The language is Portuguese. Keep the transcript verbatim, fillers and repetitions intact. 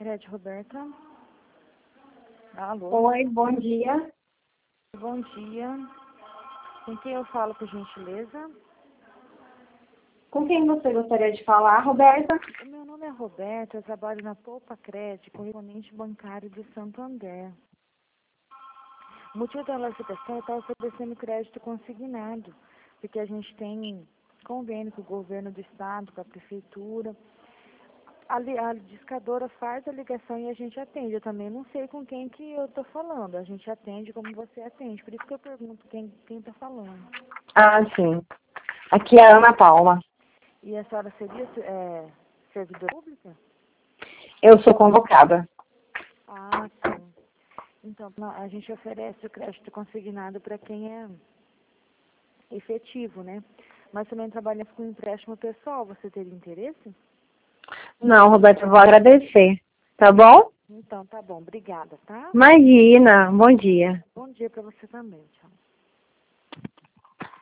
Cred, Roberta. Alô? Oi, bom dia. Bom dia. Com quem eu falo, por gentileza? Com quem você gostaria de falar, Roberta? O meu nome é Roberta, eu trabalho na Poupa Cred, correspondente bancário de Santo André. O motivo da nossa questão é estar oferecendo crédito consignado, porque a gente tem convênio com o governo do estado, com a prefeitura. A, li- a discadora faz a ligação e a gente atende. Eu também não sei com quem que eu estou falando. A gente atende como você atende. Por isso que eu pergunto quem quem está falando. Ah, sim. Aqui é a Ana Paula. E a senhora seria é, servidora pública? Eu sou convocada. Ah, sim. Então, não, a gente oferece o crédito consignado para quem é efetivo, né? Mas também trabalhamos com empréstimo pessoal. Você teria interesse? Não, Roberta, eu vou agradecer. Tá bom? Então, tá bom. Obrigada, tá? Imagina. Bom dia. Bom dia para você também. Tchau.